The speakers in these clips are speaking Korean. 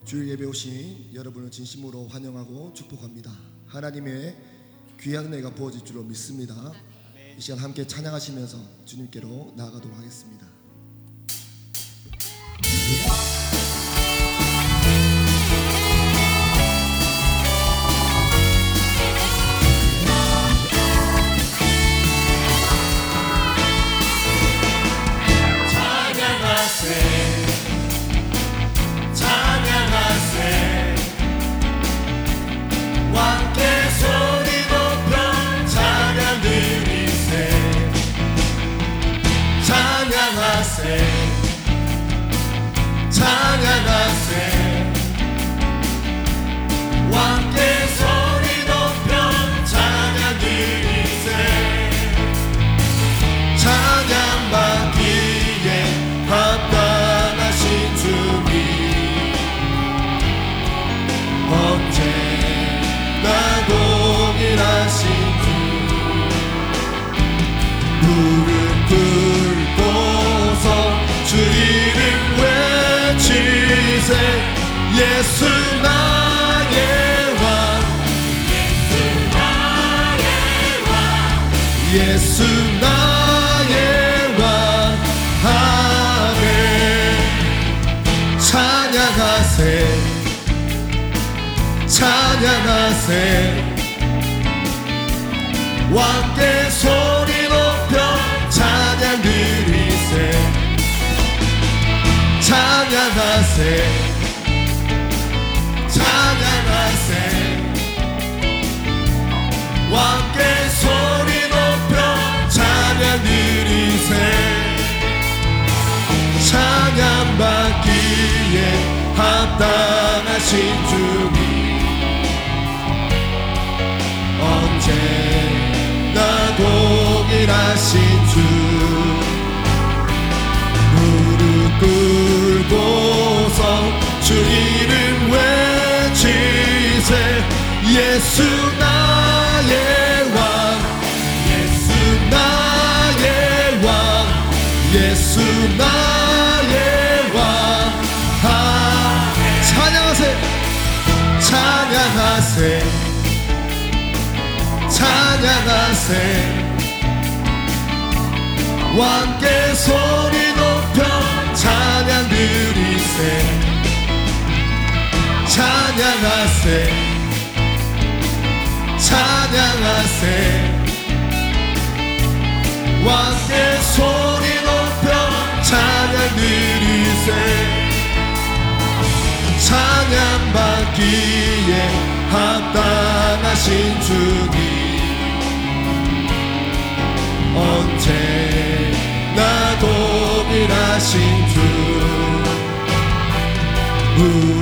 주일 예배 오신 여러분을 진심으로 환영하고 축복합니다. 하나님의 귀한 은혜가 부어질 줄로 믿습니다. 이 시간 함께 찬양하시면서 주님께로 나아가도록 하겠습니다. 찬양하세 왕께 소리 높여 찬양 드리세 찬양받기에 합당하신 주님 언제나 동일하신 주 무릎 꿇고서 주 이름 외치세 예수 나의 왕 예수 나의 왕 아멘 찬양하세 찬양하세 왕께 소리 높여 찬양 드리세 찬양하세 찬양하세 왕께 소리 높여 찬양 드리세 찬양받기에 합당하신 주님 언제나 동일하신 주 무릎 꿇고서 주 이름 외치세 예수 나의 왕 예수 나의 왕 예수 나의 왕 찬양하세 찬양하세 찬양하세 왕께 소리 높여 찬양 드리세 찬양하세 찬양하세 왕께 소리 높여 찬양 드리세 찬양받기에 합당하신 주님 언제나 동일하신 주 무릎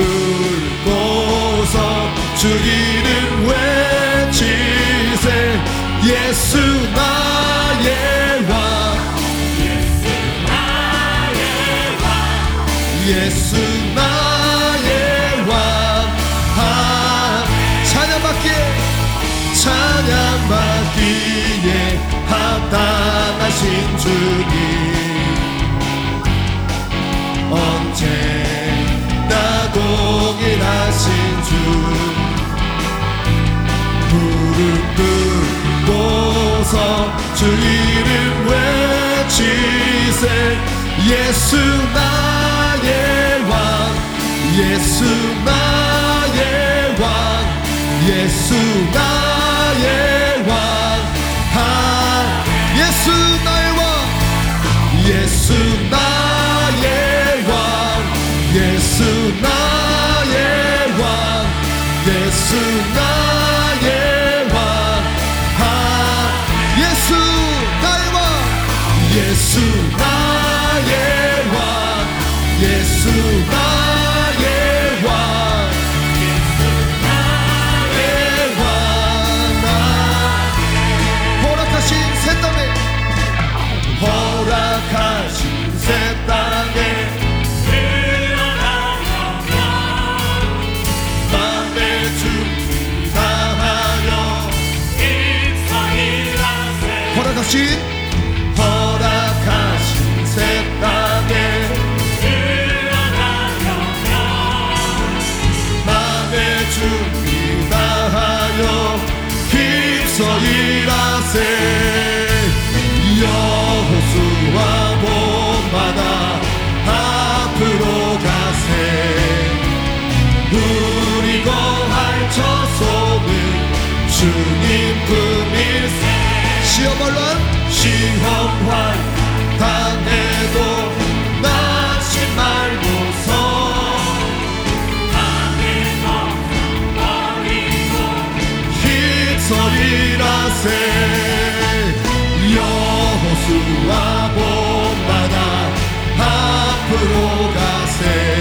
꿇고서 주 이름 외치세 예수 나의 왕 예수 나의 왕 예수 나의 왕 찬양받기에 합당하신 주님 언제나 동일하신 주 무릎 꿇고서 주 이름 외치세 예수 나의 왕 예수 나의 왕 예수 나의 왕 예수 나의 왕 예수 나의 왕 예수 나의 왕 예수 나의 왕 예수 나의 왕 예수 나의 왕 예수 나의 왕 허락하신 새 땅에 들어가려면 맘에 준비 다하여 입성이라세 허락하신 새 땅에 들어가려면 일하세 여호수아 본받아 앞으로 가세 우리 거할 처소는 주님 품일세 시험환란 당해도 나지 말고서 당해서 버리고 힘써 일하세 여호수아 본받아 앞으로 가세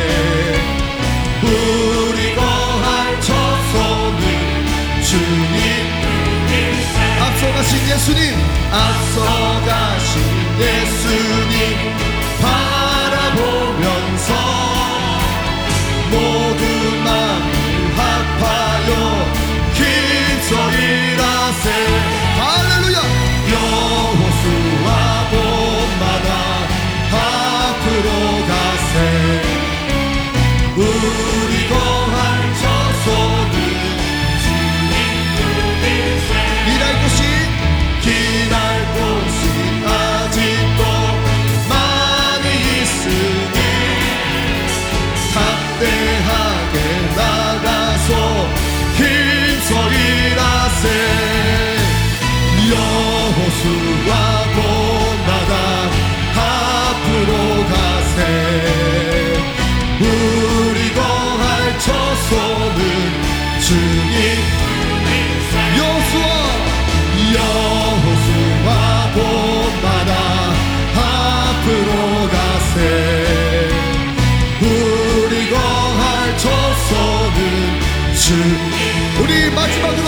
우리 거할 처소는 주님 앞서가신 예수님 앞서가신 예수님 바라보면서 모든 마음을 합하여 힘써 일하세 할렐루야 여호수아 본받아 앞으로 가세 우리 거할 처소는 주님 품일세 일할 곳이 아직도 많이 있으니 담대하게 나가서 힘써 일하세 여호수아 본받아 앞으로 가세 우리 거할 처소는 주님 여호수아 본받아 앞으로 가세 우리 거할 처소는 주님 우리 마지막으로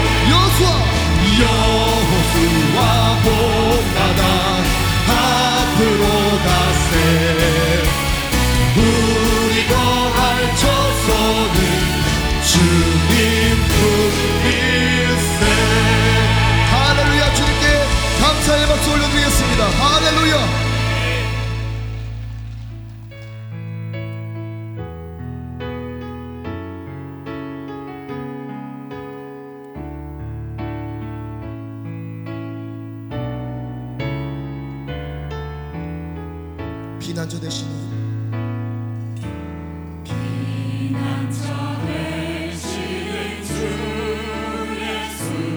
여호수아 본받아 앞으로 가세 우리 거할 처소는 주님 품일세 할렐루야 주님께 감사의 박수 올려드리겠습니다 할렐루야 피난처 되시는 주 예수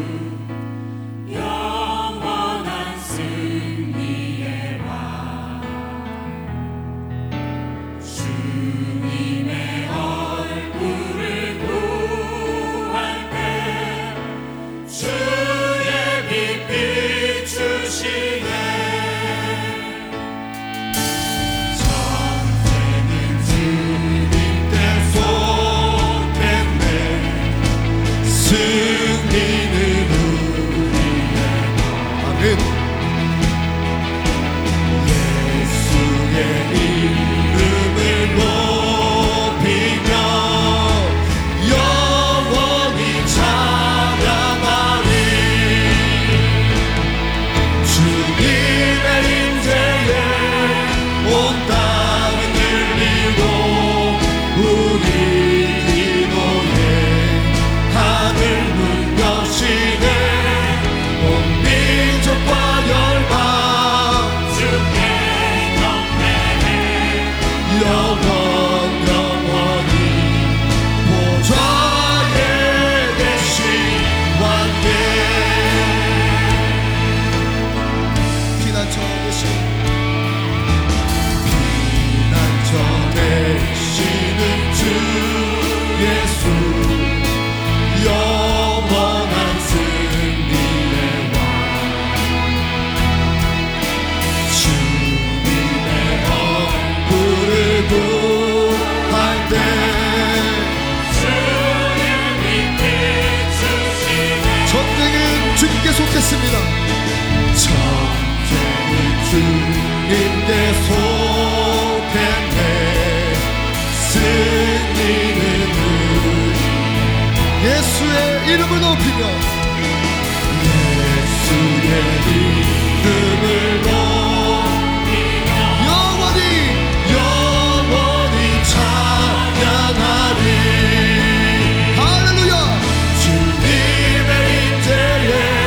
영원한 승리의 왕 주님의 얼굴을 구할 때 주의 빛 비추시네 예수의 이름을 높이며 영원히 찬양하리 주님의 임재에 온 땅이 들리고 우리 기도에 하늘 문 여시네 온 민족과 열방 주께 경배해 영원히 보좌에 계신 왕께 피난처 되시는 주 예수 영원한 승리의 왕 주님의 얼굴을 구할 때 주의 빛 비추시네 전쟁은 주님께 속했습니다 전쟁은 주님께 속했네 승리는 예수의 이름을 높이며 예수의 이름을 높이며 영원히 찬양하리 할렐루야 주님의 임재에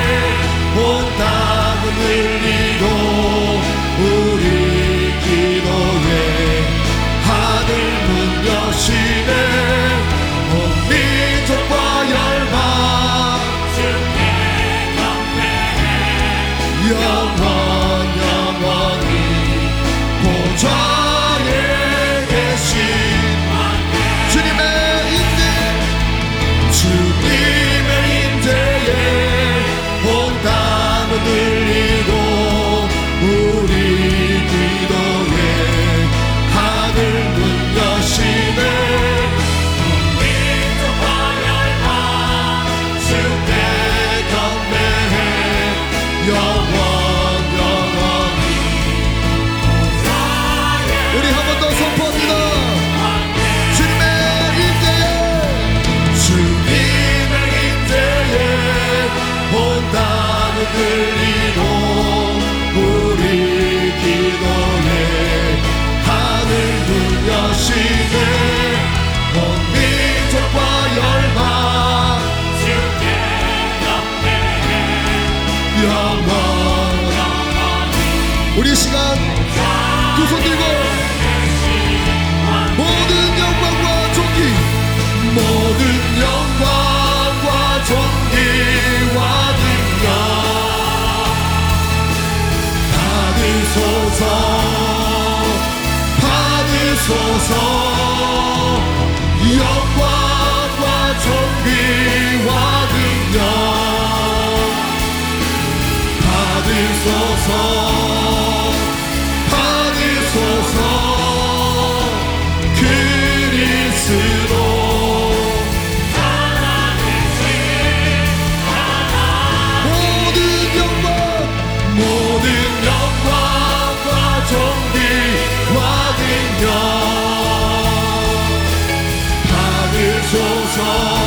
살아계시네 온 민족과 열방 주께 경배해 영원 우리 시간 두 손 들고 모든 영광과 존귀 모든 영광과 존귀와 능력 받으소서 받으소서 영광과 존귀와 능력 받으소서 받으소서 그리스도 모든 영광 모든 영광과 존귀와 능력 받으소서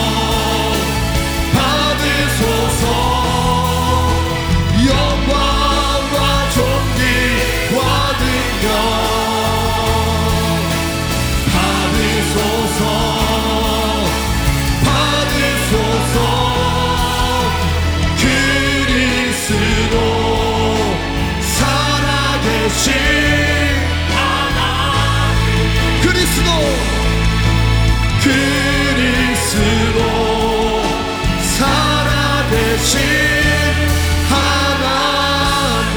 받으소서 영광과 존귀와 능력 받으소서 받으소서 그리스도 살아계신 그리스도 그리스도 살아계신 하나님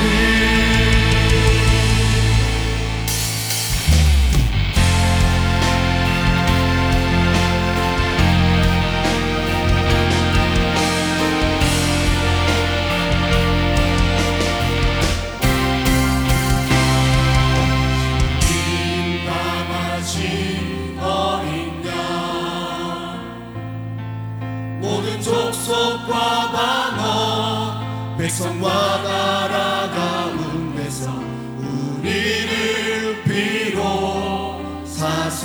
민감하신 어린 양 모든 족속과 방언 백성과 나라 가운데서 우리를 비로사서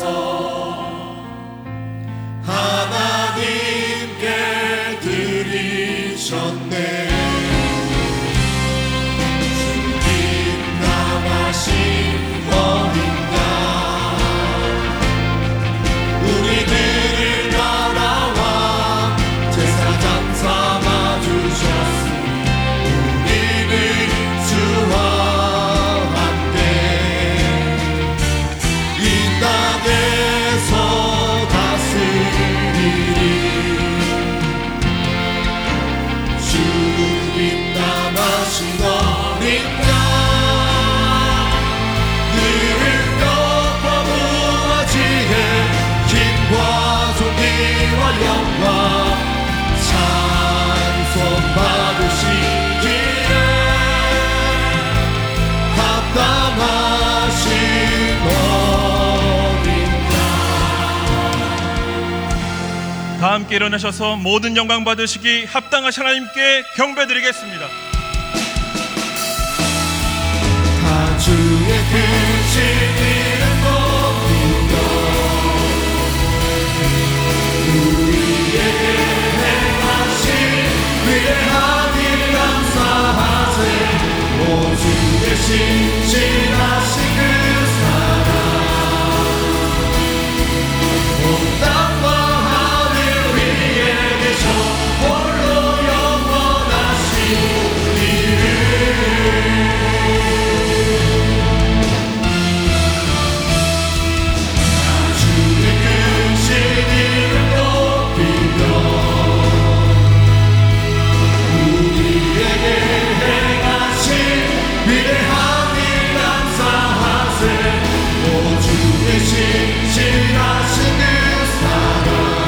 하나님께 드리셨네 민감하신 어린 양 우리들을 따라와 제사장 삼아주셨으니 우리는 주와 함께 이 땅에서 다스리리 주 민감하신 어린 양 능력과 무아지에 힘과 존귀와 영광 찬송 받으시기에 합당하신 어린 다 함께 일어나셔서 모든 영광 받으시기 합당하신 하나님께 경배드리겠습니다. 다 주의 크신 이름 높이며 우리에게 행하신 위대한 일 감사하세 오 주의 신실하신 그 사랑 온 땅과 하늘 위에 계셔 홀로 영원하신 이름 주의 크신 이름 높이며 우리에게 행하신 위대한 일 감사하세 오 주의 신실하신 그 사랑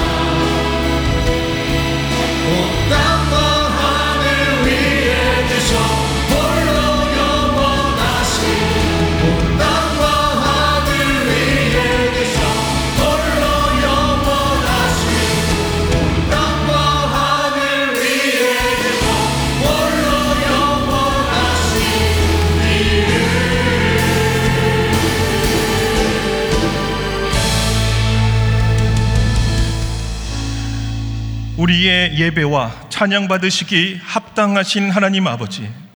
온 땅과 하늘 위에 계셔 홀로 영원하신 온 땅과 하늘 위에 계셔 홀로 영원하신 온 땅과 하늘 위에 계셔 홀로 영원하신 우리의 예배와 찬양 받으시기 합당하신 하나님 아버지,